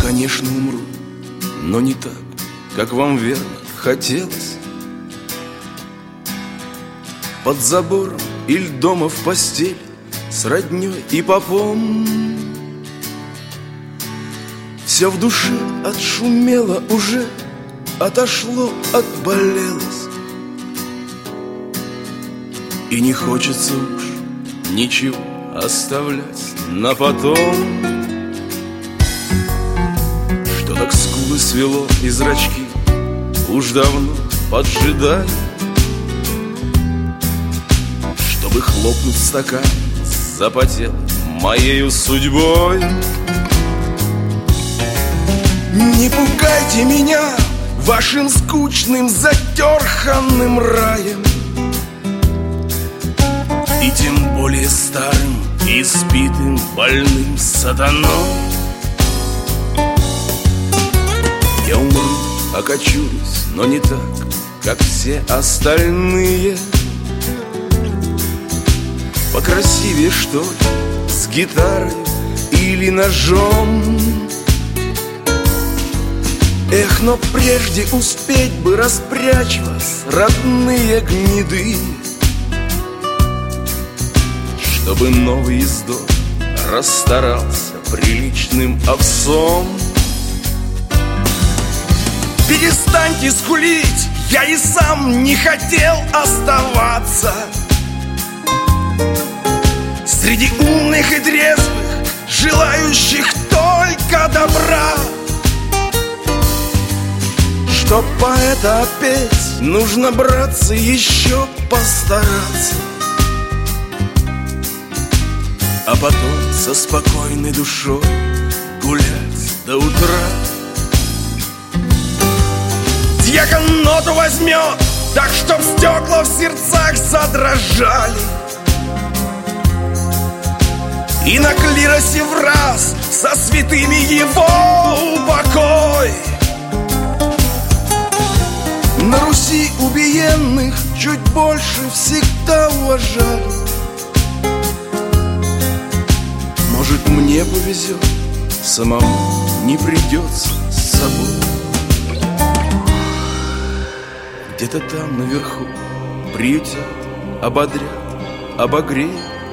конечно, умру, но не так, как вам верно хотелось. Под забором или дома в постели с роднёй и попом. Все в душе отшумело уже, отошло, отболелось. И не хочется уж ничего оставлять на потом. Что так скулы свело и зрачки уж давно поджидали, чтобы хлопнуть стакан запотел моею судьбой. Не пугайте меня вашим скучным затерханным раем, и тем более старым, избитым, больным сатаной. Я умру, окочурюсь, но не так, как все остальные. Покрасивее, что ли, с гитарой или ножом. Эх, но прежде успеть бы распрячь вас, родные гниды, чтобы новый издох расстарался приличным овсом. Перестаньте скулить, я и сам не хотел оставаться среди умных и трезвых, желающих только добра. Чтоб поэта петь, нужно браться, еще постараться, а потом со спокойной душой гулять до утра. Дьякон ноту возьмет, так чтоб стекла в сердцах задрожали, и на клиросе враз со святыми его упокой. На Руси убиенных чуть больше всегда уважали. Может, мне повезет, самому не придется с собой. Где-то там наверху приютят, ободрят, обогреют.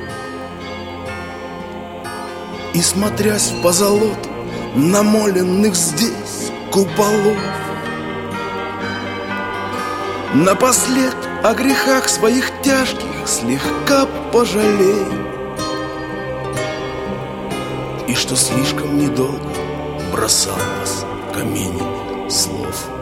И смотрясь в позолоту намоленных здесь куполов, напослед о грехах своих тяжких слегка пожалею, и что слишком недолго бросал вас каменьями слов.